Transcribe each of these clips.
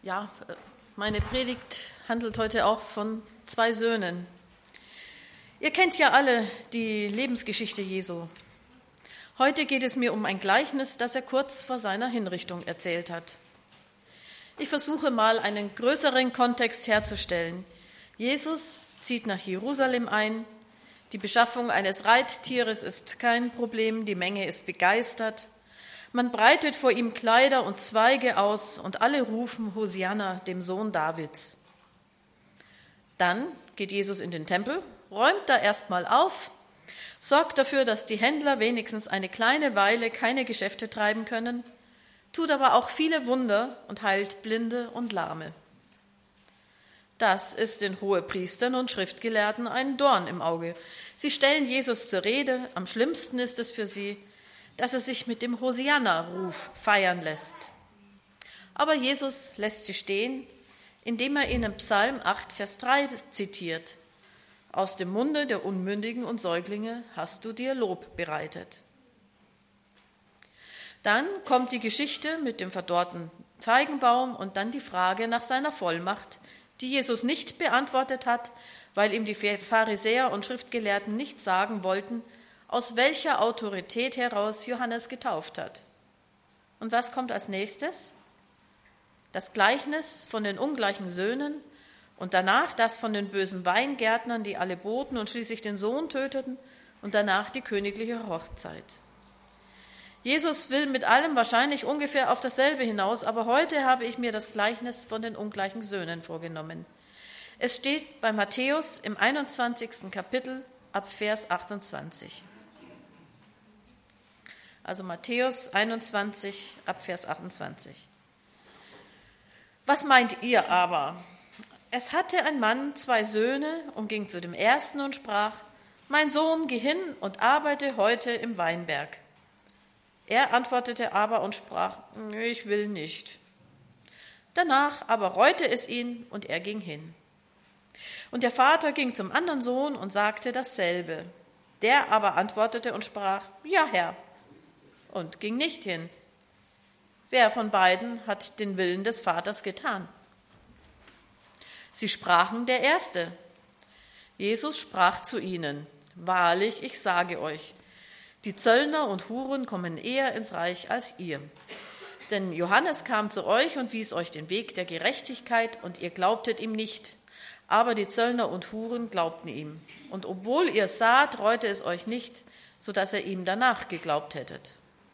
Ja, meine Predigt handelt heute auch von 2 Söhnen. Ihr kennt ja alle die Lebensgeschichte Jesu. Heute geht es mir um ein Gleichnis, das er kurz vor seiner Hinrichtung erzählt hat. Ich versuche mal einen größeren Kontext herzustellen. Jesus zieht nach Jerusalem ein. Die Beschaffung eines Reittieres ist kein Problem, die Menge ist begeistert. Man breitet vor ihm Kleider und Zweige aus und alle rufen Hosianna, dem Sohn Davids. Dann geht Jesus in den Tempel, räumt da erstmal auf, sorgt dafür, dass die Händler wenigstens eine kleine Weile keine Geschäfte treiben können, tut aber auch viele Wunder und heilt Blinde und Lahme. Das ist den Hohepriestern und Schriftgelehrten ein Dorn im Auge. Sie stellen Jesus zur Rede, am schlimmsten ist es für sie, dass er sich mit dem Hosianna-Ruf feiern lässt. Aber Jesus lässt sie stehen, indem er ihnen Psalm 8, Vers 3 zitiert. Aus dem Munde der Unmündigen und Säuglinge hast du dir Lob bereitet. Dann kommt die Geschichte mit dem verdorrten Feigenbaum und dann die Frage nach seiner Vollmacht, die Jesus nicht beantwortet hat, weil ihm die Pharisäer und Schriftgelehrten nicht sagen wollten, aus welcher Autorität heraus Johannes getauft hat. Und was kommt als nächstes? Das Gleichnis von den ungleichen Söhnen und danach das von den bösen Weingärtnern, die alle boten und schließlich den Sohn töteten und danach die königliche Hochzeit. Jesus will mit allem wahrscheinlich ungefähr auf dasselbe hinaus, aber heute habe ich mir das Gleichnis von den ungleichen Söhnen vorgenommen. Es steht bei Matthäus im 21. Kapitel ab Vers 28. Also Matthäus 21 ab Vers 28. Was meint ihr aber? Es hatte ein Mann 2 Söhne und ging zu dem ersten und sprach, mein Sohn, geh hin und arbeite heute im Weinberg. Er antwortete aber und sprach, ich will nicht. Danach aber reute es ihn und er ging hin. Und der Vater ging zum anderen Sohn und sagte dasselbe. Der aber antwortete und sprach, ja Herr, und ging nicht hin. Wer von beiden hat den Willen des Vaters getan? Sie sprachen, der Erste. Jesus sprach zu ihnen, wahrlich, ich sage euch, die Zöllner und Huren kommen eher ins Reich als ihr. Denn Johannes kam zu euch und wies euch den Weg der Gerechtigkeit, und ihr glaubtet ihm nicht. Aber die Zöllner und Huren glaubten ihm. Und obwohl ihr saht, reute es euch nicht, so dass ihr ihm danach geglaubt hättet.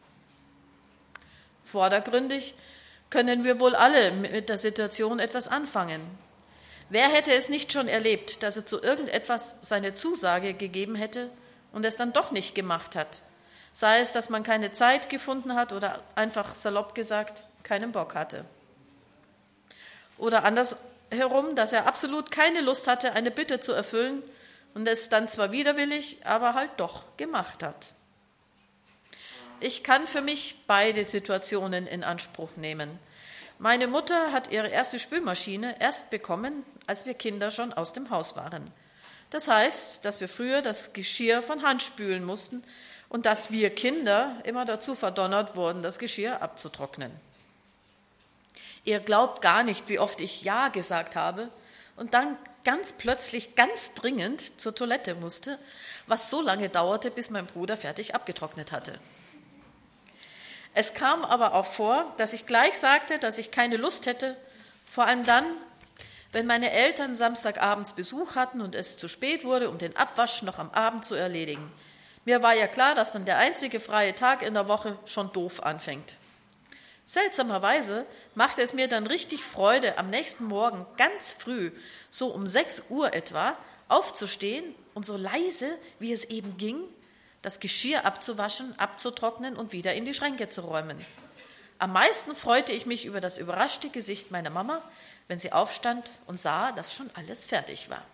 Vordergründig können wir wohl alle mit der Situation etwas anfangen. Wer hätte es nicht schon erlebt, dass er zu irgendetwas seine Zusage gegeben hätte und es dann doch nicht gemacht hat? Sei es, dass man keine Zeit gefunden hat oder einfach salopp gesagt keinen Bock hatte. Oder andersherum, dass er absolut keine Lust hatte, eine Bitte zu erfüllen und es dann zwar widerwillig, aber halt doch gemacht hat. Ich kann für mich beide Situationen in Anspruch nehmen. Meine Mutter hat ihre erste Spülmaschine erst bekommen, als wir Kinder schon aus dem Haus waren. Das heißt, dass wir früher das Geschirr von Hand spülen mussten und dass wir Kinder immer dazu verdonnert wurden, das Geschirr abzutrocknen. Ihr glaubt gar nicht, wie oft ich Ja gesagt habe und dann ganz plötzlich, ganz dringend zur Toilette musste, was so lange dauerte, bis mein Bruder fertig abgetrocknet hatte. Es kam aber auch vor, dass ich gleich sagte, dass ich keine Lust hätte, vor allem dann, wenn meine Eltern samstagabends Besuch hatten und es zu spät wurde, um den Abwasch noch am Abend zu erledigen. Mir war ja klar, dass dann der einzige freie Tag in der Woche schon doof anfängt. Seltsamerweise machte es mir dann richtig Freude, am nächsten Morgen ganz früh, so um 6 Uhr etwa, aufzustehen und so leise, wie es eben ging, das Geschirr abzuwaschen, abzutrocknen und wieder in die Schränke zu räumen. Am meisten freute ich mich über das überraschte Gesicht meiner Mama, wenn sie aufstand und sah, dass schon alles fertig war.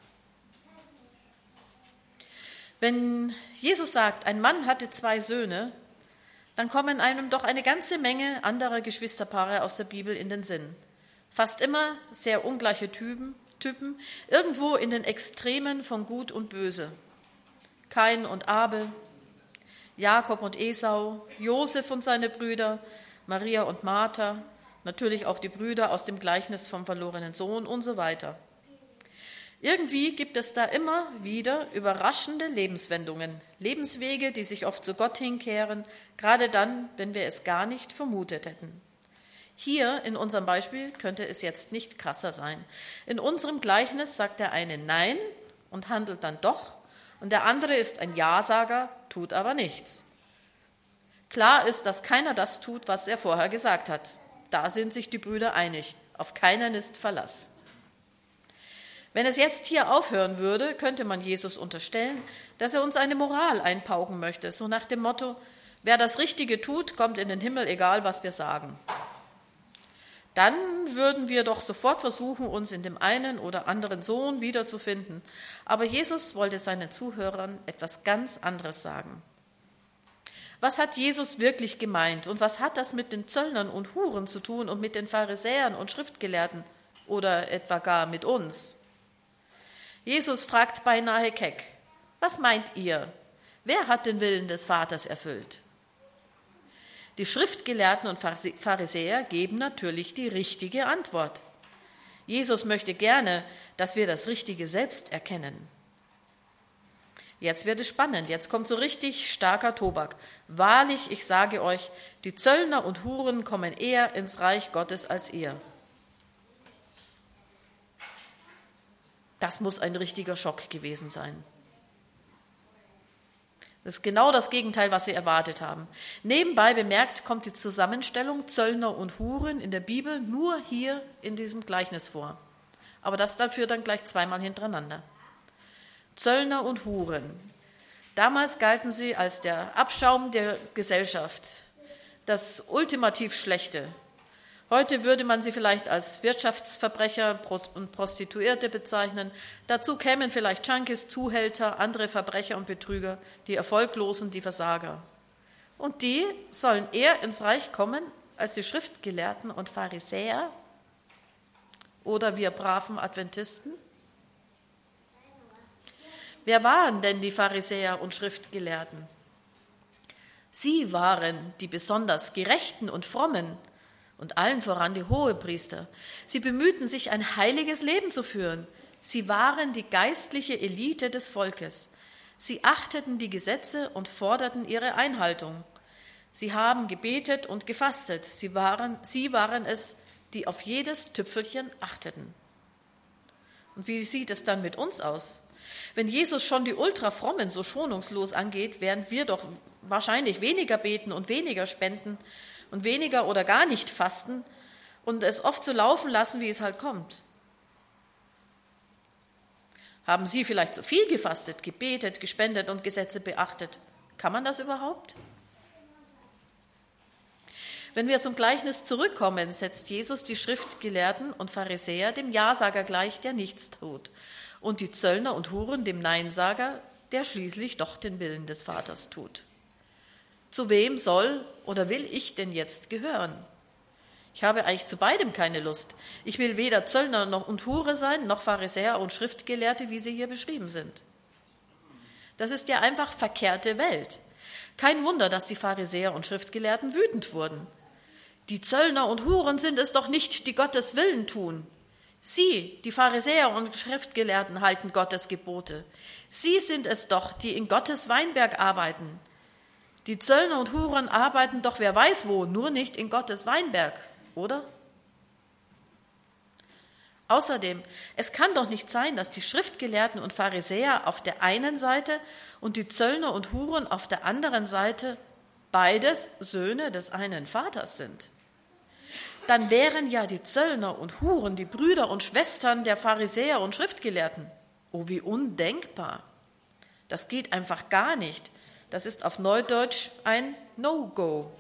Wenn Jesus sagt, ein Mann hatte 2 Söhne, dann kommen einem doch eine ganze Menge anderer Geschwisterpaare aus der Bibel in den Sinn. Fast immer sehr ungleiche Typen, irgendwo in den Extremen von Gut und Böse. Kain und Abel, Jakob und Esau, Josef und seine Brüder, Maria und Martha, Natürlich auch die Brüder aus dem Gleichnis vom verlorenen Sohn und so weiter. Irgendwie gibt es da immer wieder überraschende Lebenswendungen, Lebenswege, die sich oft zu Gott hinkehren, gerade dann, wenn wir es gar nicht vermutet hätten. Hier in unserem Beispiel könnte es jetzt nicht krasser sein. In unserem Gleichnis sagt der eine Nein und handelt dann doch, und der andere ist ein Ja-Sager, tut aber nichts. Klar ist, dass keiner das tut, was er vorher gesagt hat. Da sind sich die Brüder einig. Auf keinen ist Verlass. Wenn es jetzt hier aufhören würde, könnte man Jesus unterstellen, dass er uns eine Moral einpauken möchte, so nach dem Motto, wer das Richtige tut, kommt in den Himmel, egal was wir sagen. Dann würden wir doch sofort versuchen, uns in dem einen oder anderen Sohn wiederzufinden. Aber Jesus wollte seinen Zuhörern etwas ganz anderes sagen. Was hat Jesus wirklich gemeint und was hat das mit den Zöllnern und Huren zu tun und mit den Pharisäern und Schriftgelehrten oder etwa gar mit uns? Jesus fragt beinahe keck, was meint ihr? Wer hat den Willen des Vaters erfüllt? Die Schriftgelehrten und Pharisäer geben natürlich die richtige Antwort. Jesus möchte gerne, dass wir das Richtige selbst erkennen. Jetzt wird es spannend, jetzt kommt so richtig starker Tobak. Wahrlich, ich sage euch, die Zöllner und Huren kommen eher ins Reich Gottes als ihr. Das muss ein richtiger Schock gewesen sein. Das ist genau das Gegenteil, was sie erwartet haben. Nebenbei bemerkt kommt die Zusammenstellung Zöllner und Huren in der Bibel nur hier in diesem Gleichnis vor. Aber das dafür dann gleich zweimal hintereinander. Zöllner und Huren. Damals galten sie als der Abschaum der Gesellschaft, das ultimativ Schlechte. Heute würde man sie vielleicht als Wirtschaftsverbrecher und Prostituierte bezeichnen. Dazu kämen vielleicht Junkies, Zuhälter, andere Verbrecher und Betrüger, die Erfolglosen, die Versager. Und die sollen eher ins Reich kommen als die Schriftgelehrten und Pharisäer oder wir braven Adventisten. Wer waren denn die Pharisäer und Schriftgelehrten? Sie waren die besonders Gerechten und Frommen, und allen voran die Hohepriester. Sie bemühten sich, ein heiliges Leben zu führen. Sie waren die geistliche Elite des Volkes. Sie achteten die Gesetze und forderten ihre Einhaltung. Sie haben gebetet und gefastet. Sie waren es, die auf jedes Tüpfelchen achteten. Und wie sieht es dann mit uns aus? Wenn Jesus schon die Ultrafrommen so schonungslos angeht, während wir doch wahrscheinlich weniger beten und weniger spenden und weniger oder gar nicht fasten und es oft so laufen lassen, wie es halt kommt. Haben Sie vielleicht zu viel gefastet, gebetet, gespendet und Gesetze beachtet? Kann man das überhaupt? Wenn wir zum Gleichnis zurückkommen, setzt Jesus die Schriftgelehrten und Pharisäer dem Ja-Sager gleich, der nichts tut, und die Zöllner und Huren dem Nein-Sager, der schließlich doch den Willen des Vaters tut. Zu wem soll oder will ich denn jetzt gehören? Ich habe eigentlich zu beidem keine Lust. Ich will weder Zöllner noch und Hure sein, noch Pharisäer und Schriftgelehrte, wie sie hier beschrieben sind. Das ist ja einfach verkehrte Welt. Kein Wunder, dass die Pharisäer und Schriftgelehrten wütend wurden. Die Zöllner und Huren sind es doch nicht, die Gottes Willen tun. Sie, die Pharisäer und Schriftgelehrten, halten Gottes Gebote. Sie sind es doch, die in Gottes Weinberg arbeiten. Die Zöllner und Huren arbeiten doch wer weiß wo, nur nicht in Gottes Weinberg, oder? Außerdem, es kann doch nicht sein, dass die Schriftgelehrten und Pharisäer auf der einen Seite und die Zöllner und Huren auf der anderen Seite beides Söhne des einen Vaters sind. Dann wären ja die Zöllner und Huren die Brüder und Schwestern der Pharisäer und Schriftgelehrten. Oh, wie undenkbar. Das geht einfach gar nicht. Das ist auf Neudeutsch ein No-Go.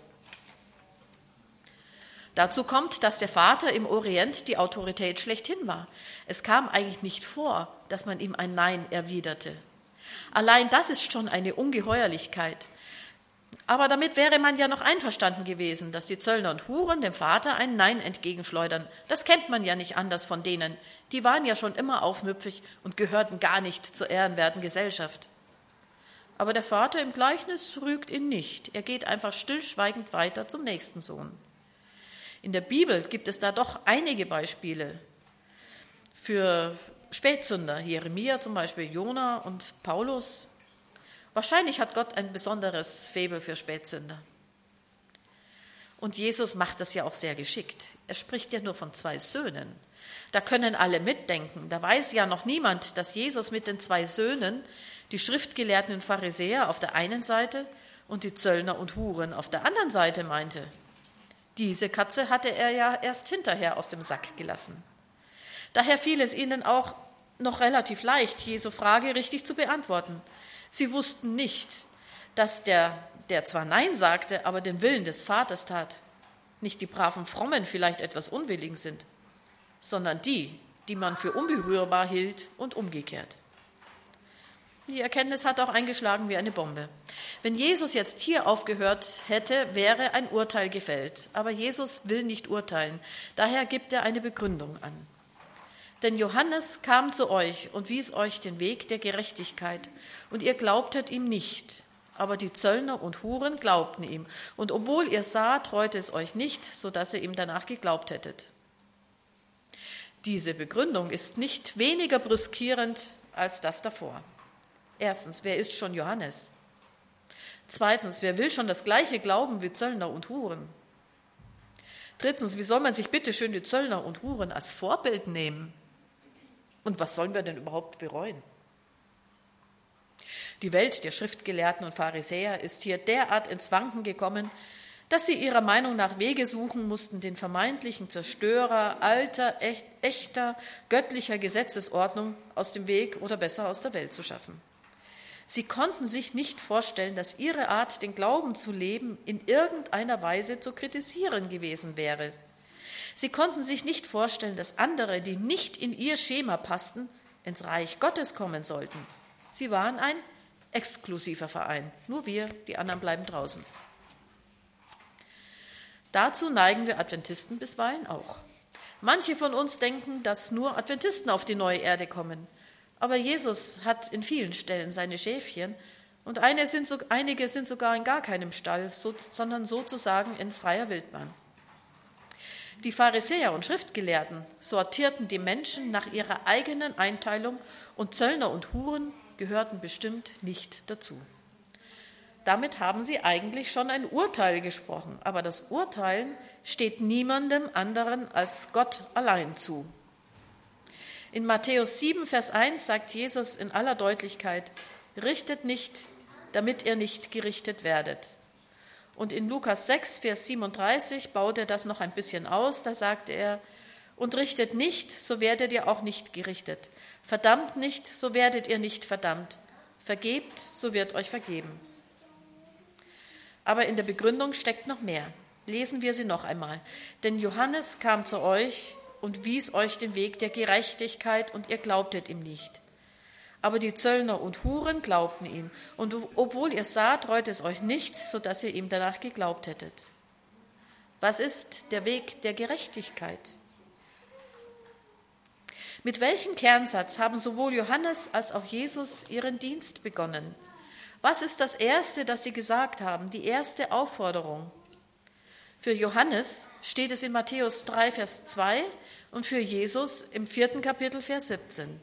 Dazu kommt, dass der Vater im Orient die Autorität schlechthin war. Es kam eigentlich nicht vor, dass man ihm ein Nein erwiderte. Allein das ist schon eine Ungeheuerlichkeit. Aber damit wäre man ja noch einverstanden gewesen, dass die Zöllner und Huren dem Vater ein Nein entgegenschleudern. Das kennt man ja nicht anders von denen. Die waren ja schon immer aufmüpfig und gehörten gar nicht zur ehrenwerten Gesellschaft. Aber der Vater im Gleichnis rügt ihn nicht. Er geht einfach stillschweigend weiter zum nächsten Sohn. In der Bibel gibt es da doch einige Beispiele für Spätsünder. Jeremia zum Beispiel, Jona und Paulus. Wahrscheinlich hat Gott ein besonderes Faible für Spätsünder. Und Jesus macht das ja auch sehr geschickt. Er spricht ja nur von 2 Söhnen. Da können alle mitdenken. Da weiß ja noch niemand, dass Jesus mit den 2 Söhnen die Schriftgelehrten und Pharisäer auf der einen Seite und die Zöllner und Huren auf der anderen Seite meinte. Diese Katze hatte er ja erst hinterher aus dem Sack gelassen. Daher fiel es ihnen auch noch relativ leicht, Jesu Frage richtig zu beantworten. Sie wussten nicht, dass der zwar Nein sagte, aber den Willen des Vaters tat, nicht die braven Frommen vielleicht etwas unwillig sind, sondern die man für unberührbar hielt und umgekehrt. Die Erkenntnis hat auch eingeschlagen wie eine Bombe. Wenn Jesus jetzt hier aufgehört hätte, wäre ein Urteil gefällt. Aber Jesus will nicht urteilen. Daher gibt er eine Begründung an. Denn Johannes kam zu euch und wies euch den Weg der Gerechtigkeit, und ihr glaubtet ihm nicht. Aber die Zöllner und Huren glaubten ihm. Und obwohl ihr saht, reute es euch nicht, sodass ihr ihm danach geglaubt hättet. Diese Begründung ist nicht weniger brüskierend als das davor. Erstens, wer ist schon Johannes? Zweitens, wer will schon das Gleiche glauben wie Zöllner und Huren? Drittens, wie soll man sich bitte schön die Zöllner und Huren als Vorbild nehmen? Und was sollen wir denn überhaupt bereuen? Die Welt der Schriftgelehrten und Pharisäer ist hier derart ins Wanken gekommen, dass sie ihrer Meinung nach Wege suchen mussten, den vermeintlichen Zerstörer alter, echter, göttlicher Gesetzesordnung aus dem Weg oder besser aus der Welt zu schaffen. Sie konnten sich nicht vorstellen, dass ihre Art, den Glauben zu leben, in irgendeiner Weise zu kritisieren gewesen wäre. Sie konnten sich nicht vorstellen, dass andere, die nicht in ihr Schema passten, ins Reich Gottes kommen sollten. Sie waren ein exklusiver Verein. Nur wir, die anderen bleiben draußen. Dazu neigen wir Adventisten bisweilen auch. Manche von uns denken, dass nur Adventisten auf die neue Erde kommen. Aber Jesus hat in vielen Stellen seine Schäfchen und einige sind sogar in gar keinem Stall, sondern sozusagen in freier Wildbahn. Die Pharisäer und Schriftgelehrten sortierten die Menschen nach ihrer eigenen Einteilung und Zöllner und Huren gehörten bestimmt nicht dazu. Damit haben sie eigentlich schon ein Urteil gesprochen, aber das Urteilen steht niemandem anderen als Gott allein zu. In Matthäus 7, Vers 1 sagt Jesus in aller Deutlichkeit, richtet nicht, damit ihr nicht gerichtet werdet. Und in Lukas 6, Vers 37 baut er das noch ein bisschen aus, da sagt er, und richtet nicht, so werdet ihr auch nicht gerichtet. Verdammt nicht, so werdet ihr nicht verdammt. Vergebt, so wird euch vergeben. Aber in der Begründung steckt noch mehr. Lesen wir sie noch einmal. Denn Johannes kam zu euch und wies euch den Weg der Gerechtigkeit, und ihr glaubtet ihm nicht. Aber die Zöllner und Huren glaubten ihm, und obwohl ihr saht, reute es euch nicht, sodass ihr ihm danach geglaubt hättet. Was ist der Weg der Gerechtigkeit? Mit welchem Kernsatz haben sowohl Johannes als auch Jesus ihren Dienst begonnen? Was ist das Erste, das sie gesagt haben, die erste Aufforderung? Für Johannes steht es in Matthäus 3, Vers 2 und für Jesus im 4. Kapitel, Vers 17.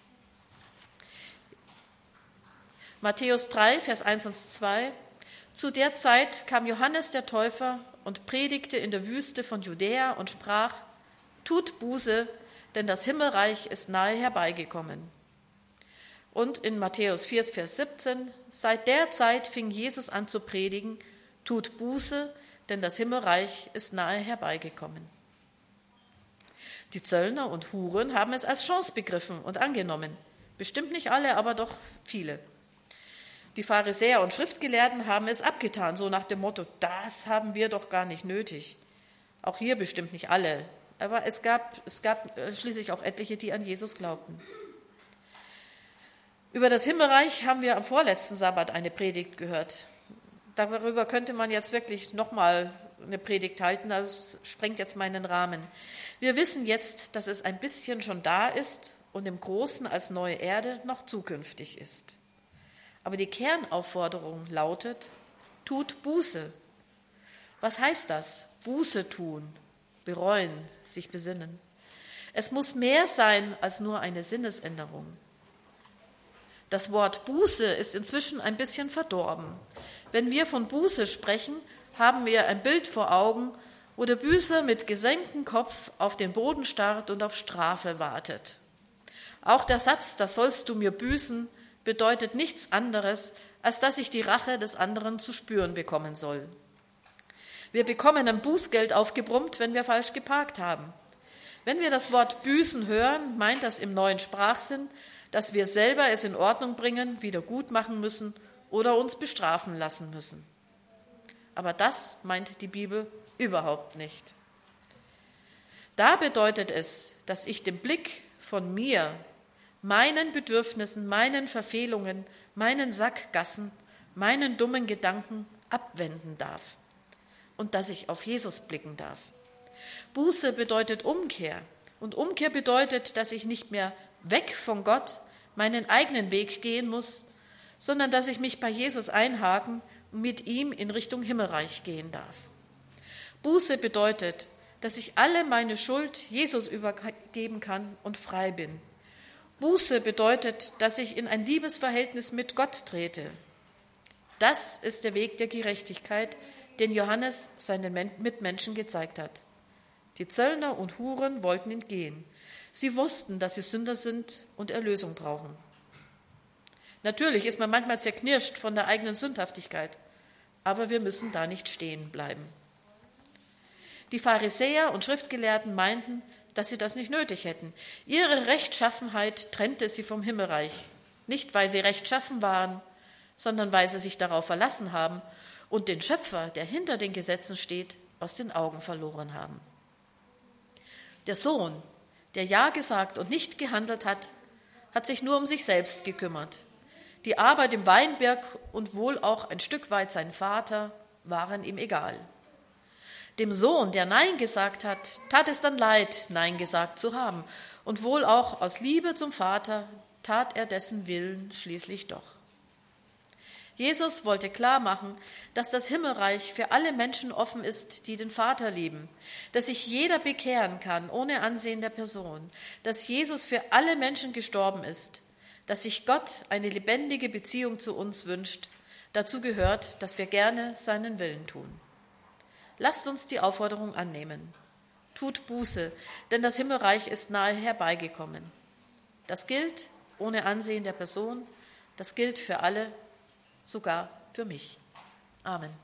Matthäus 3, Vers 1 und 2. Zu der Zeit kam Johannes der Täufer und predigte in der Wüste von Judäa und sprach, tut Buße, denn das Himmelreich ist nahe herbeigekommen. Und in Matthäus 4, Vers 17, seit der Zeit fing Jesus an zu predigen, tut Buße, denn das Himmelreich ist nahe herbeigekommen. Die Zöllner und Huren haben es als Chance begriffen und angenommen. Bestimmt nicht alle, aber doch viele. Die Pharisäer und Schriftgelehrten haben es abgetan, so nach dem Motto, das haben wir doch gar nicht nötig. Auch hier bestimmt nicht alle, aber es gab schließlich auch etliche, die an Jesus glaubten. Über das Himmelreich haben wir am vorletzten Sabbat eine Predigt gehört. Darüber könnte man jetzt wirklich nochmal eine Predigt halten, das sprengt jetzt meinen Rahmen. Wir wissen jetzt, dass es ein bisschen schon da ist und im Großen als neue Erde noch zukünftig ist. Aber die Kernaufforderung lautet, tut Buße. Was heißt das? Buße tun. bereuen, sich besinnen. Es muss mehr sein als nur eine Sinnesänderung. Das Wort Buße ist inzwischen ein bisschen verdorben. Wenn wir von Buße sprechen, haben wir ein Bild vor Augen, wo der Büßer mit gesenktem Kopf auf den Boden starrt und auf Strafe wartet. Auch der Satz, das sollst du mir büßen, bedeutet nichts anderes, als dass ich die Rache des anderen zu spüren bekommen soll. Wir bekommen ein Bußgeld aufgebrummt, wenn wir falsch geparkt haben. Wenn wir das Wort büßen hören, meint das im neuen Sprachsinn, dass wir selber es in Ordnung bringen, wieder gut machen müssen oder uns bestrafen lassen müssen. Aber das meint die Bibel überhaupt nicht. Da bedeutet es, dass ich den Blick von mir, meinen Bedürfnissen, meinen Verfehlungen, meinen Sackgassen, meinen dummen Gedanken abwenden darf und dass ich auf Jesus blicken darf. Buße bedeutet Umkehr und Umkehr bedeutet, dass ich nicht mehr weg von Gott meinen eigenen Weg gehen muss, sondern dass ich mich bei Jesus einhaken und mit ihm in Richtung Himmelreich gehen darf. Buße bedeutet, dass ich alle meine Schuld Jesus übergeben kann und frei bin. Buße bedeutet, dass ich in ein Liebesverhältnis mit Gott trete. Das ist der Weg der Gerechtigkeit, den Johannes seinen Mitmenschen gezeigt hat. Die Zöllner und Huren wollten entgehen. Sie wussten, dass sie Sünder sind und Erlösung brauchen. Natürlich ist man manchmal zerknirscht von der eigenen Sündhaftigkeit, aber wir müssen da nicht stehen bleiben. Die Pharisäer und Schriftgelehrten meinten, dass sie das nicht nötig hätten. Ihre Rechtschaffenheit trennte sie vom Himmelreich. Nicht, weil sie rechtschaffen waren, sondern weil sie sich darauf verlassen haben und den Schöpfer, der hinter den Gesetzen steht, aus den Augen verloren haben. Der Sohn, der Ja gesagt und nicht gehandelt hat, hat sich nur um sich selbst gekümmert. Die Arbeit im Weinberg und wohl auch ein Stück weit sein Vater waren ihm egal. Dem Sohn, der Nein gesagt hat, tat es dann leid, Nein gesagt zu haben. Und wohl auch aus Liebe zum Vater tat er dessen Willen schließlich doch. Jesus wollte klar machen, dass das Himmelreich für alle Menschen offen ist, die den Vater lieben, dass sich jeder bekehren kann, ohne Ansehen der Person, dass Jesus für alle Menschen gestorben ist, dass sich Gott eine lebendige Beziehung zu uns wünscht. Dazu gehört, dass wir gerne seinen Willen tun. Lasst uns die Aufforderung annehmen. Tut Buße, denn das Himmelreich ist nahe herbeigekommen. Das gilt ohne Ansehen der Person, das gilt für alle, sogar für mich. Amen.